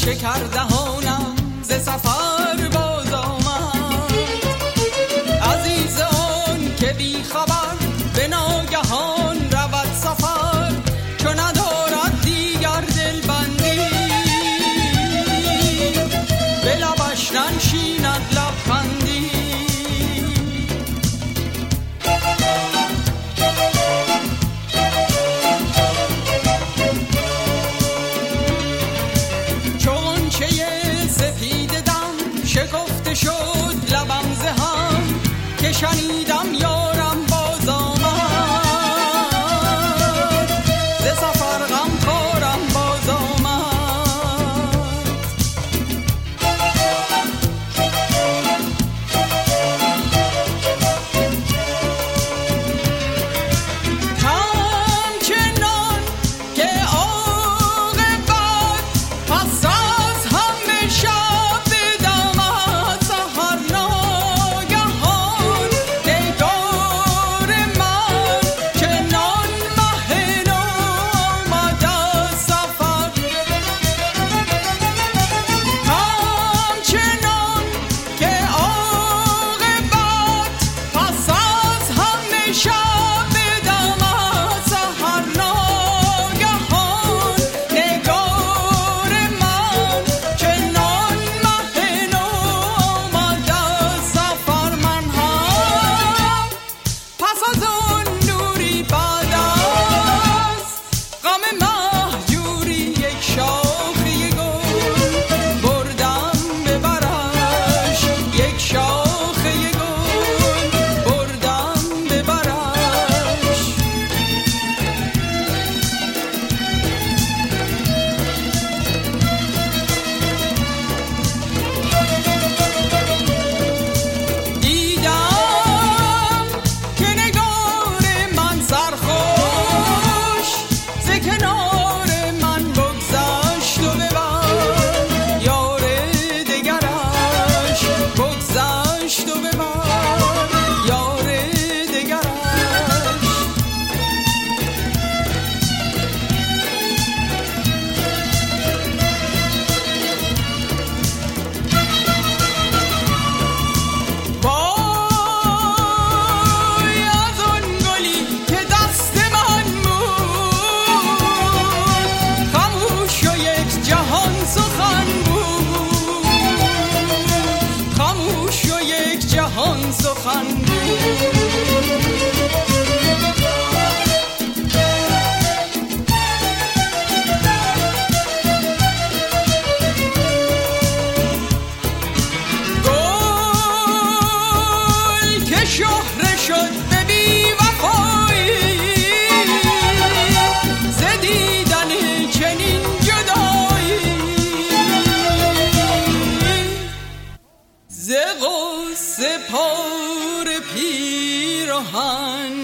شکر دهانم ز سفر باز آمد. عزیز آن که بی خبر به ناگهان رود سفر، چو ندارد دیگر دلبندی به لبش ننشیند لبخندی. چون چه سپید دم شکفته شد لبم ز هم، که شنیدم یارم باز آمد. ز سفر غمخوارم باز آمد. همچنان که عاقبت پس از همه شب بدمد، سحر ناگهان نگار من چنان مه نو آمد از سفر. همچنان که عاقبت پس از همه شب بدمد، سحر ناگهان نگار من چنان مه نو آمد از سفر. من هم پس از آن نوری بعد از غم مهجوری یک شاخه گل بردم به برش، یک شاخه گل بردم به برش. دیدم که نگار من سرخوش ز کنار من بگذشت و ببر، یار دگرش بگذشت و ببر، یار دگرش. وای از آن گلی که دست من بود، خاموش و یک جهان سخن بود، خاموش و یک جهان سخن بود. گل که شهره شد به بی‌وفایی، ز دیدن چنین جدایی، ز غصه پاره پیراهن